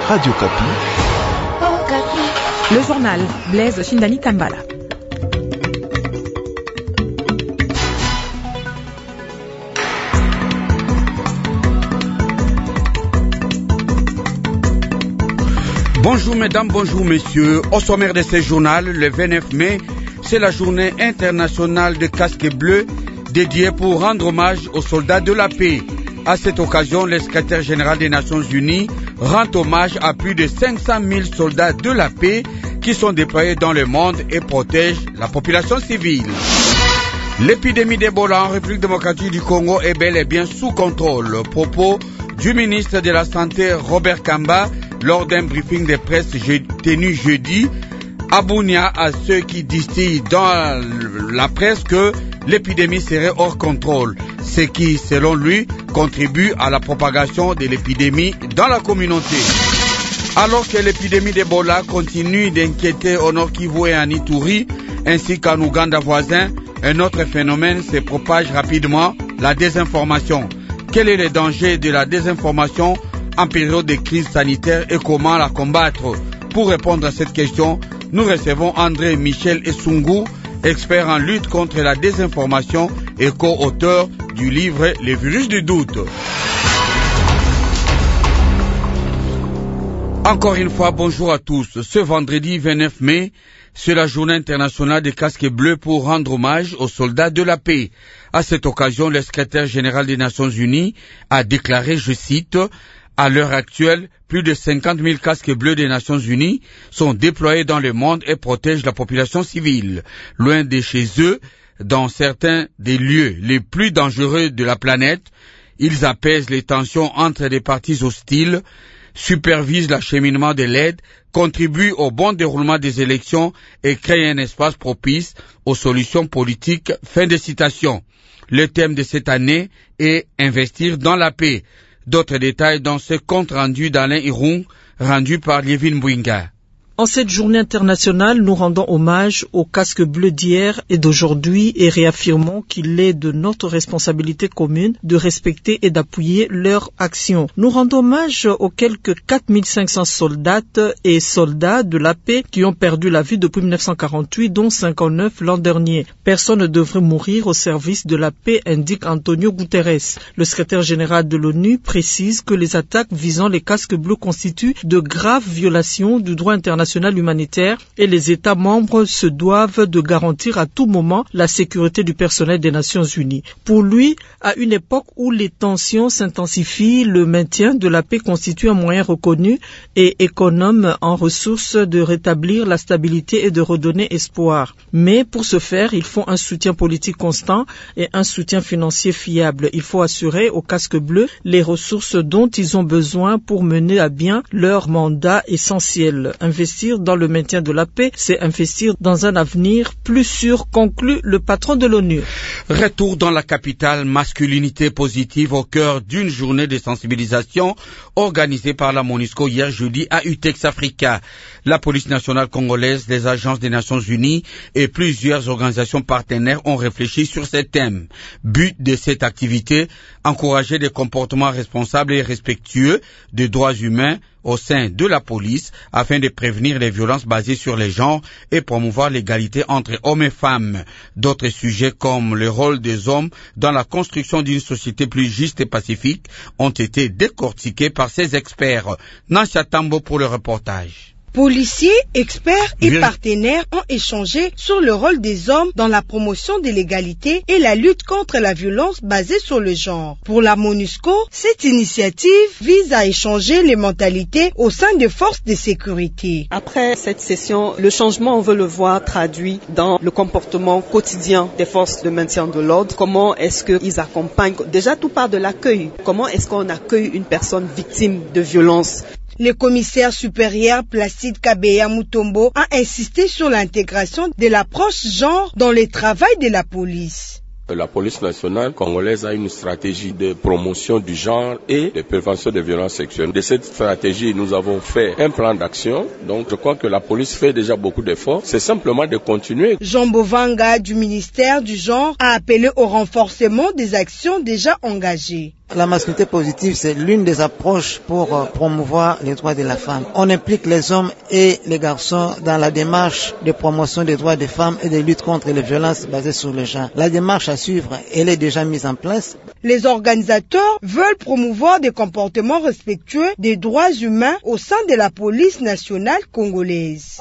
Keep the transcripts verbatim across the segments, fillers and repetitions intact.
Radio Kapi. Le journal Blaise Shindani Tambala. Bonjour mesdames, bonjour messieurs. Au sommaire de ce journal, le vingt-neuf mai, c'est la journée internationale de casque bleu dédiée pour rendre hommage aux soldats de la paix. À cette occasion, le secrétaire général des Nations Unies rend hommage à plus de cinq cent mille soldats de la paix qui sont déployés dans le monde et protègent la population civile. L'épidémie d'Ebola en République démocratique du Congo est bel et bien sous contrôle. Propos du ministre de la Santé Robert Kamba lors d'un briefing de presse tenu jeudi à Bunia à ceux qui distillent dans la presse que l'épidémie serait hors contrôle, ce qui, selon lui, contribue à la propagation de l'épidémie dans la communauté. Alors que l'épidémie d'Ebola continue d'inquiéter au Nord Kivu et en Ituri, ainsi qu'en Ouganda voisin, un autre phénomène se propage rapidement, la désinformation. Quel est le danger de la désinformation en période de crise sanitaire et comment la combattre? Pour répondre à cette question, nous recevons André Michel Essungu, expert en lutte contre la désinformation et co-auteur du livre « Les virus du doute ». Encore une fois, bonjour à tous. Ce vendredi vingt-neuf mai, c'est la journée internationale des casques bleus pour rendre hommage aux soldats de la paix. À cette occasion, le secrétaire général des Nations Unies a déclaré, je cite, « À l'heure actuelle, plus de cinquante mille casques bleus des Nations Unies sont déployés dans le monde et protègent la population civile. Loin de chez eux, dans certains des lieux les plus dangereux de la planète, ils apaisent les tensions entre les parties hostiles, supervisent l'acheminement de l'aide, contribuent au bon déroulement des élections et créent un espace propice aux solutions politiques. » Fin de citation. Le thème de cette année est « Investir dans la paix ». D'autres détails dans ce compte rendu d'Alain Hirung, rendu par Lievin Bouinga. En cette journée internationale, nous rendons hommage aux casques bleus d'hier et d'aujourd'hui et réaffirmons qu'il est de notre responsabilité commune de respecter et d'appuyer leur action. Nous rendons hommage aux quelques quatre mille cinq cents soldates et soldats de la paix qui ont perdu la vie depuis mille neuf cent quarante-huit, dont cinquante-neuf l'an dernier. Personne ne devrait mourir au service de la paix, indique Antonio Guterres. Le secrétaire général de l'ONU précise que les attaques visant les casques bleus constituent de graves violations du droit international humanitaire et les États membres se doivent de garantir à tout moment la sécurité du personnel des Nations Unies. Pour lui, à une époque où les tensions s'intensifient, le maintien de la paix constitue un moyen reconnu et économe en ressources de rétablir la stabilité et de redonner espoir. Mais pour ce faire, il faut un soutien politique constant et un soutien financier fiable. Il faut assurer aux casques bleus les ressources dont ils ont besoin pour mener à bien leur mandat essentiel. Investir dans le maintien de la paix, c'est investir dans un avenir plus sûr, conclut le patron de l'ONU. Retour dans la capitale, masculinité positive au cœur d'une journée de sensibilisation organisée par la MONUSCO hier jeudi à Utex Africa. La police nationale congolaise, les agences des Nations Unies et plusieurs organisations partenaires ont réfléchi sur ce thème. But de cette activité, encourager des comportements responsables et respectueux des droits humains au sein de la police afin de prévenir les violences basées sur les genres et promouvoir l'égalité entre hommes et femmes. D'autres sujets comme le rôle des hommes dans la construction d'une société plus juste et pacifique ont été décortiqués par ces experts. Nancy Tambo pour le reportage. Policiers, experts et Bien. partenaires ont échangé sur le rôle des hommes dans la promotion de l'égalité et la lutte contre la violence basée sur le genre. Pour la MONUSCO, cette initiative vise à échanger les mentalités au sein des forces de sécurité. Après cette session, le changement, on veut le voir traduit dans le comportement quotidien des forces de maintien de l'ordre. Comment est-ce qu'ils accompagnent? Déjà, tout part de l'accueil. Comment est-ce qu'on accueille une personne victime de violence? Le commissaire supérieur Placide Kabeya Mutombo a insisté sur l'intégration de l'approche genre dans le travail de la police. La police nationale congolaise a une stratégie de promotion du genre et de prévention des violences sexuelles. De cette stratégie, nous avons fait un plan d'action. Donc, je crois que la police fait déjà beaucoup d'efforts. C'est simplement de continuer. Jean Bovanga du ministère du genre a appelé au renforcement des actions déjà engagées. La masculinité positive, c'est l'une des approches pour promouvoir les droits de la femme. On implique les hommes et les garçons dans la démarche de promotion des droits des femmes et de lutte contre les violences basées sur le genre. La démarche à suivre, elle est déjà mise en place. Les organisateurs veulent promouvoir des comportements respectueux des droits humains au sein de la police nationale congolaise.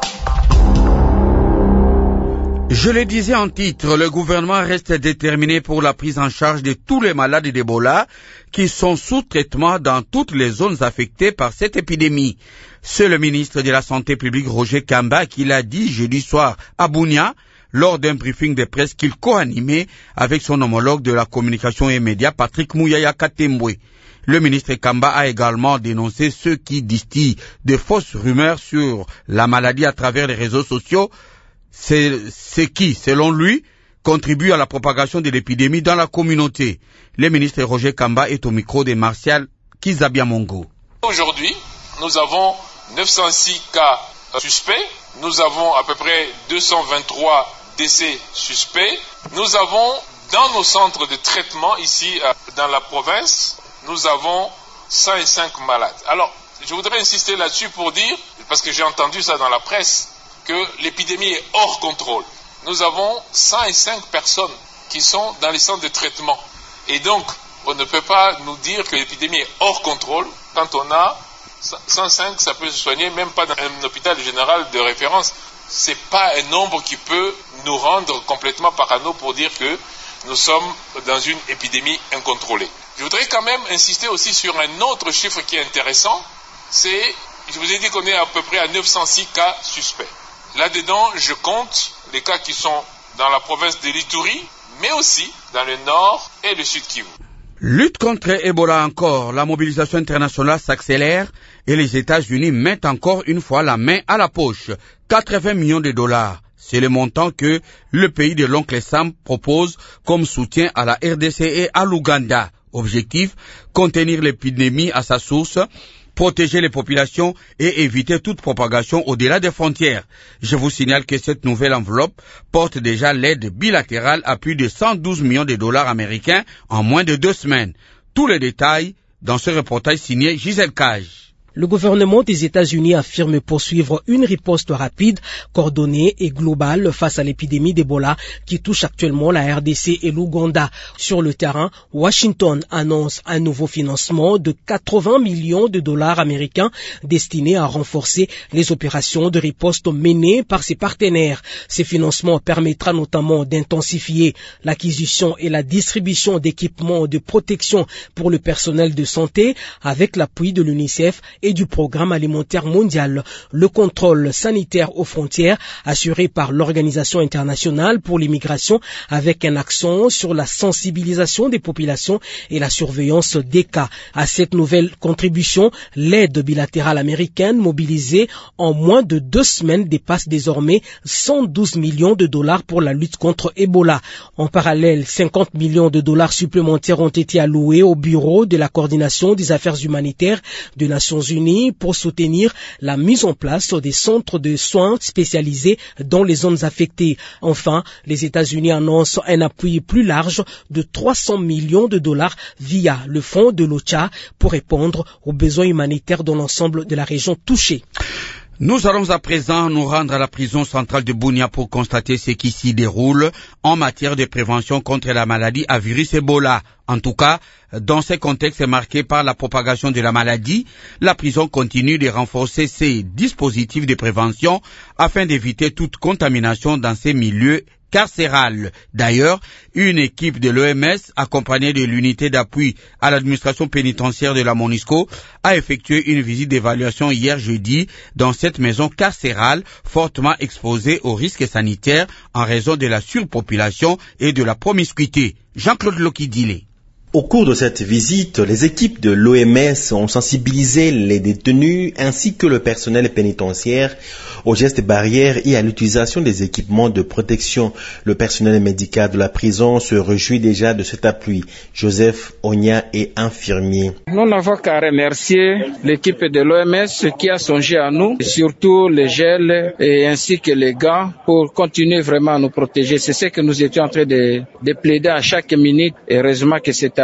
Je le disais en titre, le gouvernement reste déterminé pour la prise en charge de tous les malades d'Ebola qui sont sous traitement dans toutes les zones affectées par cette épidémie. C'est le ministre de la Santé publique Roger Kamba qui l'a dit jeudi soir à Bunia lors d'un briefing de presse qu'il co-animait avec son homologue de la communication et médias Patrick Mouyaya Katembwe. Le ministre Kamba a également dénoncé ceux qui distillent de fausses rumeurs sur la maladie à travers les réseaux sociaux. C'est ce qui, selon lui, contribue à la propagation de l'épidémie dans la communauté. Le ministre Roger Kamba est au micro de Martial Kizabiamongo. Aujourd'hui, nous avons neuf cent six cas suspects. Nous avons à peu près deux cent vingt-trois décès suspects. Nous avons dans nos centres de traitement ici dans la province, nous avons cent cinq malades. Alors, je voudrais insister là-dessus pour dire, parce que j'ai entendu ça dans la presse, que l'épidémie est hors contrôle. Nous avons cent cinq personnes qui sont dans les centres de traitement. Et donc, on ne peut pas nous dire que l'épidémie est hors contrôle quand on a cent cinq, ça peut se soigner même pas dans un hôpital général de référence. C'est pas un nombre qui peut nous rendre complètement parano pour dire que nous sommes dans une épidémie incontrôlée. Je voudrais quand même insister aussi sur un autre chiffre qui est intéressant. C'est, je vous ai dit qu'on est à peu près à neuf cent six cas suspects. Là-dedans, je compte les cas qui sont dans la province de l'Ituri, mais aussi dans le nord et le sud Kivu. Lutte contre Ebola encore, la mobilisation internationale s'accélère et les États-Unis mettent encore une fois la main à la poche. quatre-vingts millions de dollars, c'est le montant que le pays de l'oncle Sam propose comme soutien à la R D C et à l'Ouganda. Objectif, contenir l'épidémie à sa source, protéger les populations et éviter toute propagation au-delà des frontières. Je vous signale que cette nouvelle enveloppe porte déjà l'aide bilatérale à plus de cent douze millions de dollars américains en moins de deux semaines. Tous les détails dans ce reportage signé Gisèle Cage. Le gouvernement des États-Unis affirme poursuivre une riposte rapide, coordonnée et globale face à l'épidémie d'Ebola qui touche actuellement la R D C et l'Ouganda. Sur le terrain, Washington annonce un nouveau financement de quatre-vingts millions de dollars américains destiné à renforcer les opérations de riposte menées par ses partenaires. Ces financements permettra notamment d'intensifier l'acquisition et la distribution d'équipements de protection pour le personnel de santé avec l'appui de l'UNICEF et du Programme alimentaire mondial, le contrôle sanitaire aux frontières assuré par l'Organisation internationale pour l'immigration avec un accent sur la sensibilisation des populations et la surveillance des cas. À cette nouvelle contribution, l'aide bilatérale américaine mobilisée en moins de deux semaines dépasse désormais cent douze millions de dollars pour la lutte contre Ebola. En parallèle, cinquante millions de dollars supplémentaires ont été alloués au Bureau de la coordination des affaires humanitaires des Nations Unies pour soutenir la mise en place des centres de soins spécialisés dans les zones affectées. Enfin, les États-Unis annoncent un appui plus large de trois cents millions de dollars via le fonds de l'OCHA pour répondre aux besoins humanitaires dans l'ensemble de la région touchée. Nous allons à présent nous rendre à la prison centrale de Bunia pour constater ce qui s'y déroule en matière de prévention contre la maladie à virus Ebola. En tout cas, dans ce contexte marqué par la propagation de la maladie, la prison continue de renforcer ses dispositifs de prévention afin d'éviter toute contamination dans ces milieux carcérale. D'ailleurs, une équipe de l'O M S, accompagnée de l'unité d'appui à l'administration pénitentiaire de la MONUSCO, a effectué une visite d'évaluation hier jeudi dans cette maison carcérale fortement exposée aux risques sanitaires en raison de la surpopulation et de la promiscuité. Jean-Claude Lokidile. Au cours de cette visite, les équipes de l'O M S ont sensibilisé les détenus ainsi que le personnel pénitentiaire aux gestes barrières et à l'utilisation des équipements de protection. Le personnel médical de la prison se réjouit déjà de cet appui. Joseph Ogna est infirmier. Nous n'avons qu'à remercier l'équipe de l'O M S qui a songé à nous, surtout les gels et ainsi que les gants pour continuer vraiment à nous protéger. C'est ce que nous étions en train de, de plaider à chaque minute et heureusement que c'est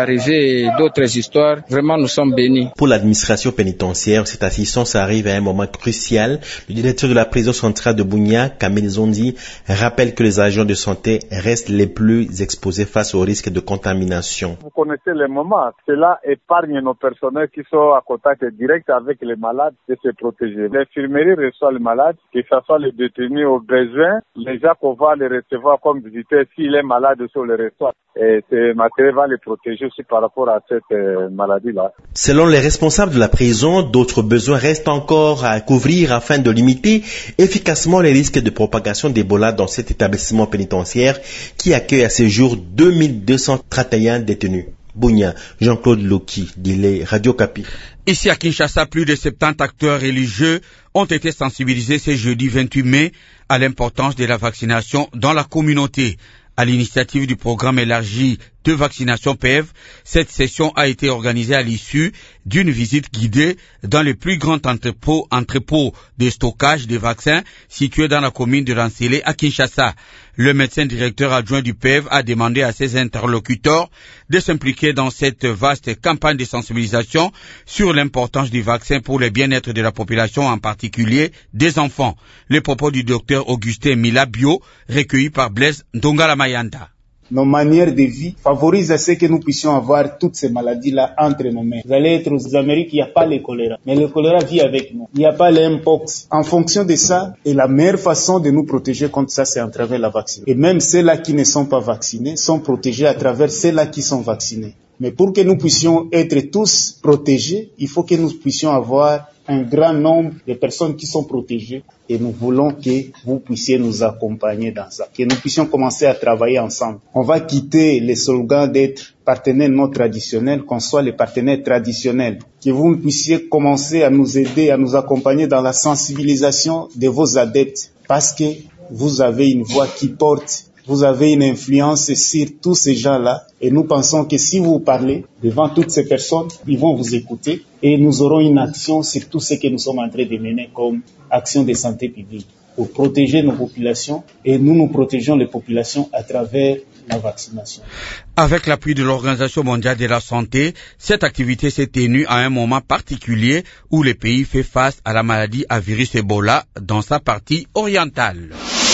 d'arriver d'autres histoires. Vraiment, nous sommes bénis. Pour l'administration pénitentiaire, cette assistance arrive à un moment crucial. Le directeur de la prison centrale de Bunia, Kamil Zondi, rappelle que les agents de santé restent les plus exposés face au risque de contamination. Vous connaissez les moments. Cela épargne nos personnels qui sont à contact direct avec les malades de se protéger. L'infirmerie reçoit les malades, que ce soit les détenus au besoin. Les gens qu'on va les recevoir comme visiteurs, s'il est malade, on les reçoit. Et ce matériel va les protéger aussi par rapport à cette euh, maladie-là. Selon les responsables de la prison, d'autres besoins restent encore à couvrir afin de limiter efficacement les risques de propagation d'Ebola dans cet établissement pénitentiaire qui accueille à ce jour deux mille deux cent trente et un détenus. Bunia, Jean-Claude Loki, Dile, Radio Kapi. Ici à Kinshasa, plus de soixante-dix acteurs religieux ont été sensibilisés ce jeudi vingt-huit mai à l'importance de la vaccination dans la communauté. À l'initiative du programme élargi de vaccination P E V, cette session a été organisée à l'issue d'une visite guidée dans le plus grand entrepôt, entrepôt de stockage des vaccins situé dans la commune de Rancélé à Kinshasa. Le médecin directeur adjoint du P E V a demandé à ses interlocuteurs de s'impliquer dans cette vaste campagne de sensibilisation sur l'importance du vaccin pour le bien-être de la population, en particulier des enfants. Les propos du docteur Augustin Milabio, recueillis par Blaise Ndongala Mayanda. Nos manières de vie favorisent à ce que nous puissions avoir toutes ces maladies-là entre nos mains. Vous allez être aux Amériques, il n'y a pas le choléra, mais le choléra vit avec nous. Il n'y a pas le mpox. En fonction de ça, et la meilleure façon de nous protéger contre ça, c'est à travers la vaccination. Et même ceux-là qui ne sont pas vaccinés sont protégés à travers ceux-là qui sont vaccinés. Mais pour que nous puissions être tous protégés, il faut que nous puissions avoir un grand nombre de personnes qui sont protégées et nous voulons que vous puissiez nous accompagner dans ça, que nous puissions commencer à travailler ensemble. On va quitter les slogans d'être partenaires non traditionnels, qu'on soit les partenaires traditionnels, que vous puissiez commencer à nous aider, à nous accompagner dans la sensibilisation de vos adeptes parce que vous avez une voix qui porte. Vous avez une influence sur tous ces gens-là et nous pensons que si vous parlez devant toutes ces personnes, ils vont vous écouter et nous aurons une action sur tout ce que nous sommes en train de mener comme action de santé publique pour protéger nos populations et nous nous protégeons les populations à travers la vaccination. Avec l'appui de l'Organisation mondiale de la santé, cette activité s'est tenue à un moment particulier où le pays fait face à la maladie à virus Ebola dans sa partie orientale.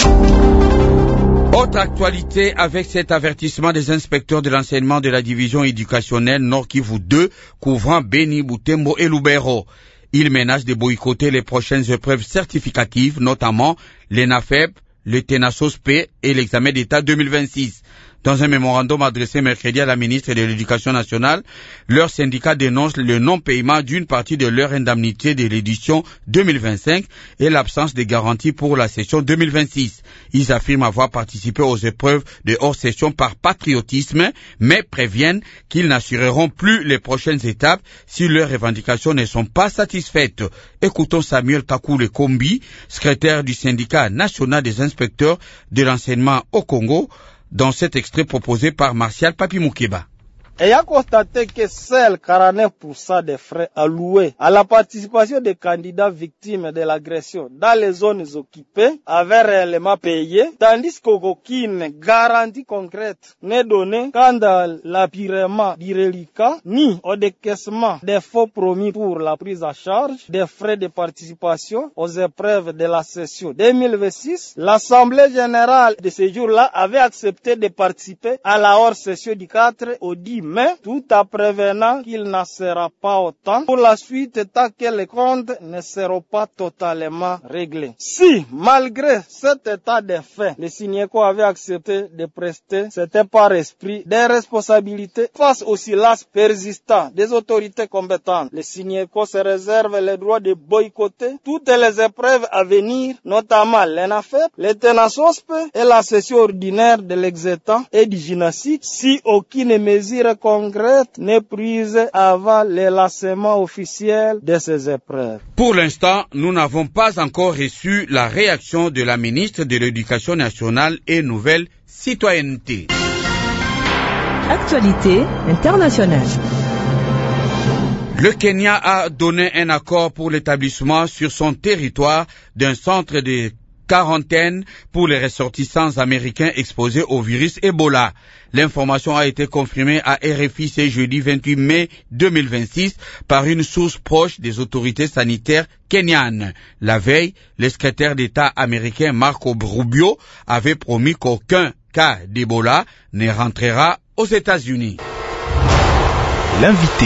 Autre actualité avec cet avertissement des inspecteurs de l'enseignement de la division éducationnelle Nord Kivu deux couvrant Beni, Butembo et Lubero. Ils menacent de boycotter les prochaines épreuves certificatives, notamment l'ENAFEP, le TENASOSP et l'examen d'État deux mille vingt-six. Dans un mémorandum adressé mercredi à la ministre de l'Éducation nationale, leur syndicat dénonce le non-paiement d'une partie de leur indemnité de l'édition deux mille vingt-cinq et l'absence de garantie pour la session deux mille vingt-six. Ils affirment avoir participé aux épreuves de hors-session par patriotisme, mais préviennent qu'ils n'assureront plus les prochaines étapes si leurs revendications ne sont pas satisfaites. Écoutons Samuel Kakule Kombi, secrétaire du syndicat national des inspecteurs de l'enseignement au Congo, dans cet extrait proposé par Martial Papi Moukeba. Ayant constaté que seuls quarante-neuf pour cent des frais alloués à la participation des candidats victimes de l'agression dans les zones occupées avaient réellement payé, tandis qu'aucune garantie concrète n'est donnée quant à l'apurement du reliquat, ni au décaissement des faux promis pour la prise en charge des frais de participation aux épreuves de la session deux mille vingt-six. L'Assemblée générale de ce jour-là avait accepté de participer à la hors-session du quatre au dix mai, tout en prévenant qu'il n'en sera pas autant pour la suite tant que les comptes ne seront pas totalement réglés. Si, malgré cet état de fait, les Signéco avaient accepté de prester, c'était par esprit des responsabilités face au silence persistant des autorités compétentes. Les Signéco se réservent le droit de boycotter toutes les épreuves à venir, notamment l'ENAFEP, le TENASOSP et la session ordinaire de l'exétant et du génocide, si aucune mesure concrète n'est prise avant le lancement officiel de ces épreuves. Pour l'instant, nous n'avons pas encore reçu la réaction de la ministre de l'Éducation nationale et Nouvelle Citoyenneté. Actualité internationale. Le Kenya a donné un accord pour l'établissement sur son territoire d'un centre de quarantaine pour les ressortissants américains exposés au virus Ebola. L'information a été confirmée à R F I ce jeudi vingt-huit mai deux mille vingt-six par une source proche des autorités sanitaires kenyanes. La veille, le secrétaire d'État américain Marco Rubio avait promis qu'aucun cas d'Ebola ne rentrera aux États-Unis. L'invité.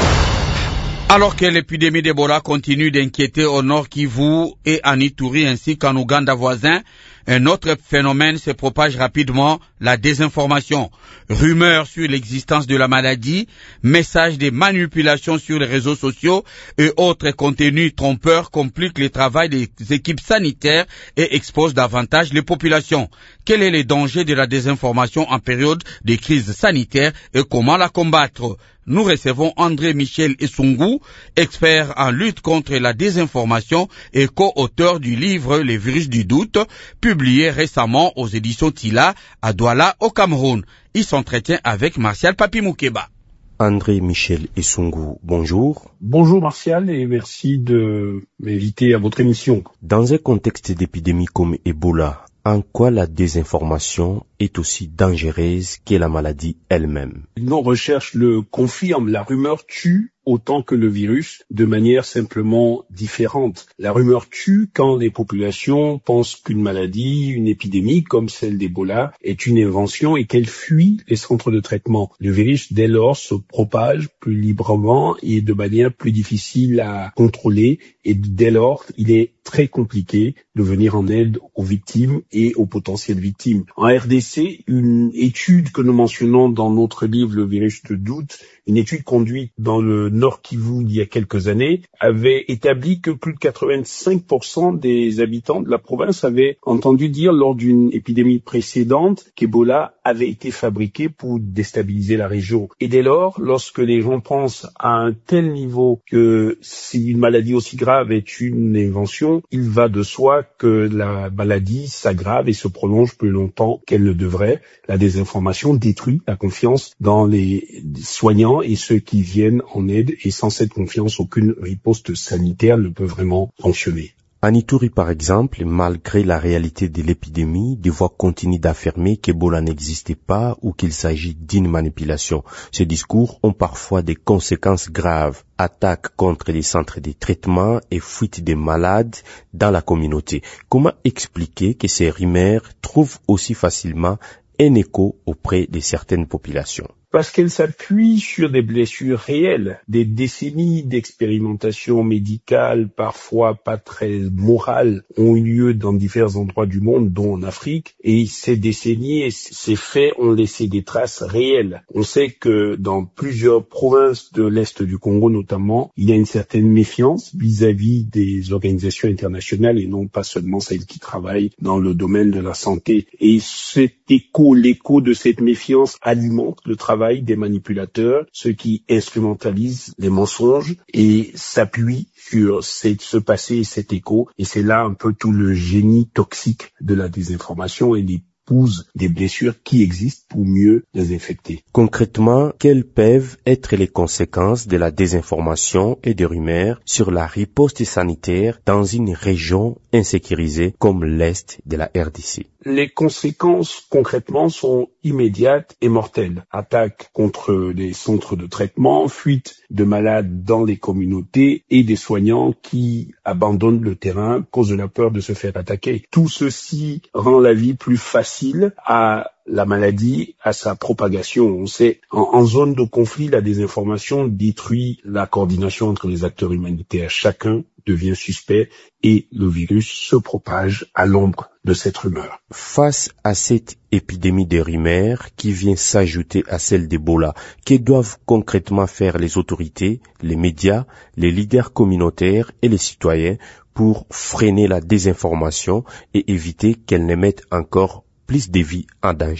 Alors que l'épidémie d'Ebola continue d'inquiéter au nord Kivu et en Ituri ainsi qu'en Ouganda voisin, un autre phénomène se propage rapidement, la désinformation. Rumeurs sur l'existence de la maladie, messages de manipulation sur les réseaux sociaux et autres contenus trompeurs compliquent le travail des équipes sanitaires et exposent davantage les populations. Quel est le danger de la désinformation en période de crise sanitaire et comment la combattre? Nous recevons André Michel Essungu, expert en lutte contre la désinformation et co-auteur du livre Les virus du doute, publié récemment aux éditions Tila à Douala au Cameroun. Il s'entretient avec Martial Papi Moukeba. André Michel Essungu, bonjour. Bonjour Martial et merci de m'inviter à votre émission. Dans un contexte d'épidémie comme Ebola, en quoi la désinformation est aussi dangereuse que la maladie elle-même? Nos recherches le confirment, la rumeur tue autant que le virus, de manière simplement différente. La rumeur tue quand les populations pensent qu'une maladie, une épidémie comme celle d'Ebola est une invention et qu'elle fuit les centres de traitement. Le virus, dès lors, se propage plus librement et de manière plus difficile à contrôler et dès lors, il est très compliqué de venir en aide aux victimes et aux potentielles victimes. En R D C, une étude que nous mentionnons dans notre livre Le virus de doute, une étude conduite dans le Nord Kivu il y a quelques années, avait établi que plus de quatre-vingt-cinq pour cent des habitants de la province avaient entendu dire lors d'une épidémie précédente qu'Ebola avait été fabriqué pour déstabiliser la région. Et dès lors, lorsque les gens pensent à un tel niveau que si une maladie aussi grave est une invention, il va de soi que la maladie s'aggrave et se prolonge plus longtemps qu'elle ne devrait. La désinformation détruit la confiance dans les soignants et ceux qui viennent en aide, et sans cette confiance, aucune riposte sanitaire ne peut vraiment fonctionner. En Ituri, par exemple, malgré la réalité de l'épidémie, des voix continuent d'affirmer qu'Ebola n'existait pas ou qu'il s'agit d'une manipulation. Ces discours ont parfois des conséquences graves. Attaques contre les centres de traitement et fuite des malades dans la communauté. Comment expliquer que ces rumeurs trouvent aussi facilement un écho auprès de certaines populations? Parce qu'elle s'appuie sur des blessures réelles, des décennies d'expérimentation médicale, parfois pas très morale, ont eu lieu dans divers endroits du monde, dont en Afrique, et ces décennies et ces faits ont laissé des traces réelles. On sait que dans plusieurs provinces de l'Est du Congo notamment, il y a une certaine méfiance vis-à-vis des organisations internationales et non pas seulement celles qui travaillent dans le domaine de la santé. Et cet écho, l'écho de cette méfiance alimente le travail des manipulateurs, ceux qui instrumentalisent les mensonges et s'appuient sur cette, ce passé et cet écho. Et c'est là un peu tout le génie toxique de la désinformation et des épouse des blessures qui existent pour mieux les infecter. Concrètement, quelles peuvent être les conséquences de la désinformation et des rumeurs sur la riposte sanitaire dans une région insécurisée comme l'Est de la R D C? Les conséquences concrètement sont immédiates et mortelles. Attaques contre les centres de traitement, fuite de malades dans les communautés et des soignants qui abandonnent le terrain à cause de la peur de se faire attaquer. Tout ceci rend la vie plus facile à la maladie, à sa propagation. On sait, en, en zone de conflit, la désinformation détruit la coordination entre les acteurs humanitaires. Chacun devient suspect et le virus se propage à l'ombre de cette rumeur. Face à cette épidémie de rumeurs qui vient s'ajouter à celle d'Ebola, que doivent concrètement faire les autorités, les médias, les leaders communautaires et les citoyens pour freiner la désinformation et éviter qu'elle ne mette encore plus de vies en danger?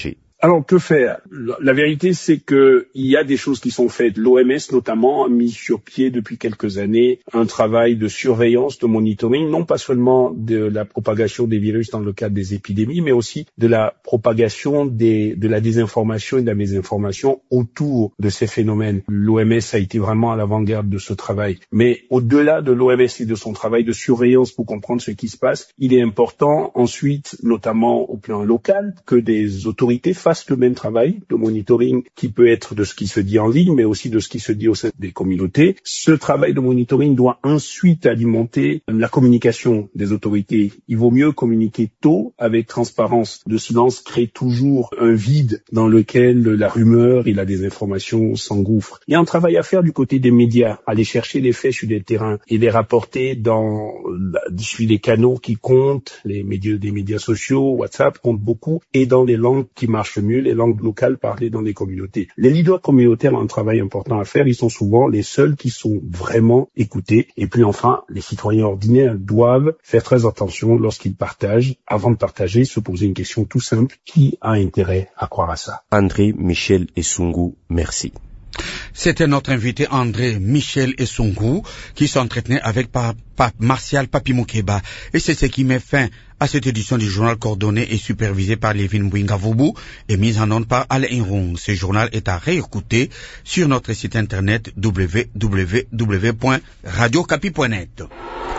Alors, que faire? La vérité, c'est que il y a des choses qui sont faites. L'O M S, notamment, a mis sur pied depuis quelques années un travail de surveillance, de monitoring, non pas seulement de la propagation des virus dans le cadre des épidémies, mais aussi de la propagation des, de la désinformation et de la mésinformation autour de ces phénomènes. L'O M S a été vraiment à l'avant-garde de ce travail. Mais au-delà de l'O M S et de son travail de surveillance pour comprendre ce qui se passe, il est important ensuite, notamment au plan local, que des autorités fassent le même travail de monitoring qui peut être de ce qui se dit en ligne, mais aussi de ce qui se dit au sein des communautés. Ce travail de monitoring doit ensuite alimenter la communication des autorités. Il vaut mieux communiquer tôt avec transparence. Le silence crée toujours un vide dans lequel la rumeur et la désinformation s'engouffrent. Il y a un travail à faire du côté des médias, aller chercher les faits sur le terrain et les rapporter dans sur les canaux qui comptent, les médias, des médias sociaux, WhatsApp compte beaucoup, et dans les langues qui marchent mieux, les langues locales parlées dans les communautés. Les leaders communautaires ont un travail important à faire, ils sont souvent les seuls qui sont vraiment écoutés. Et puis enfin, les citoyens ordinaires doivent faire très attention lorsqu'ils partagent. Avant de partager, se poser une question tout simple: qui a intérêt à croire à ça? André, Michel et Sungu, merci. C'était notre invité André, Michel et Sungu qui s'entretenaient avec pa pa Martial Papi Moukeba. Et c'est ce qui met fin à cette édition du journal coordonné et supervisé par Lévin Mbouinga-Voubou et mise en onde par Alain Rong. Ce journal est à réécouter sur notre site internet w w w point radio capi point net.